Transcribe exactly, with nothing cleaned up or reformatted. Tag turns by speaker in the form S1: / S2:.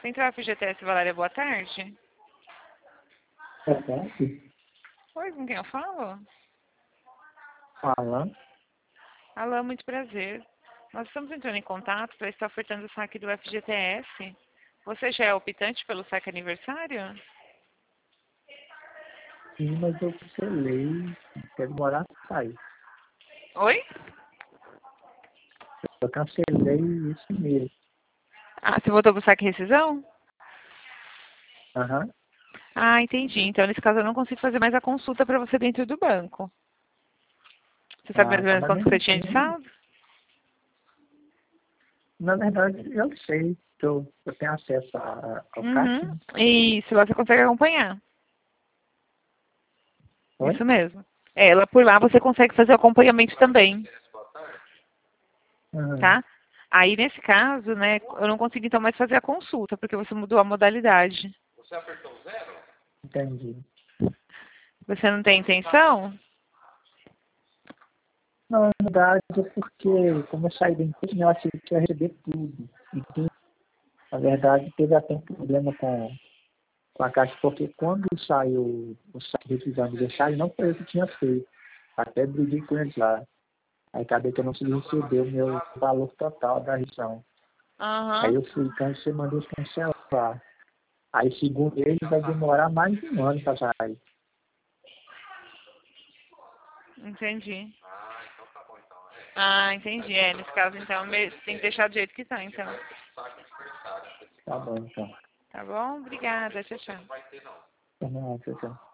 S1: Central F G T S Valéria, boa tarde.
S2: Boa tarde.
S1: Oi, com quem eu falo?
S2: Fala.
S1: Alô, muito prazer. Nós estamos entrando em contato para estar ofertando o saque do F G T S. Você já é optante pelo saque aniversário?
S2: Sim, mas eu cancelei. Quero morar sai.
S1: Oi?
S2: Eu cancelei isso mesmo.
S1: Ah, você voltou para o saque rescisão?
S2: Aham.
S1: Ah, entendi. Então, nesse caso, eu não consigo fazer mais a consulta para você dentro do banco. Você sabe mais
S2: Ah,
S1: ou
S2: tá,
S1: menos
S2: mas
S1: quanto que
S2: mesmo
S1: você tinha de
S2: assim,
S1: saldo?
S2: na verdade, eu sei que eu, eu tenho acesso a, ao caixa,
S1: Uhum.
S2: né?
S1: Isso, você consegue acompanhar.
S2: Oi?
S1: Isso mesmo. É, lá por lá você consegue fazer o acompanhamento também,
S2: Aham.
S1: tá? Aí, nesse caso, né, eu não consigo então mais fazer a consulta, porque você mudou a modalidade.
S2: Entendi.
S1: Você não tem intenção?
S2: Não, na verdade, é porque, como eu saí da empresa, eu achei que ia receber tudo. E, tem, na verdade, teve até um problema com, com a caixa, porque quando saiu o saque de decisão de aniversário, não foi eu que tinha feito. Até briguei com eles lá. Aí acabei que eu não consegui receber o meu valor total da rescisão. Aí
S1: Aham,
S2: eu fui cancelar, mandei cancelar. Aí, segundo eles, vai demorar mais de um ano para sair.
S1: entendi. Ah, entendi. É, nesse caso, então, me- tem que deixar do jeito que tá, então.
S2: Tá bom, então.
S1: Tá bom? Obrigada. Tchau, tchau.
S2: Tá bom, tchau, tchau.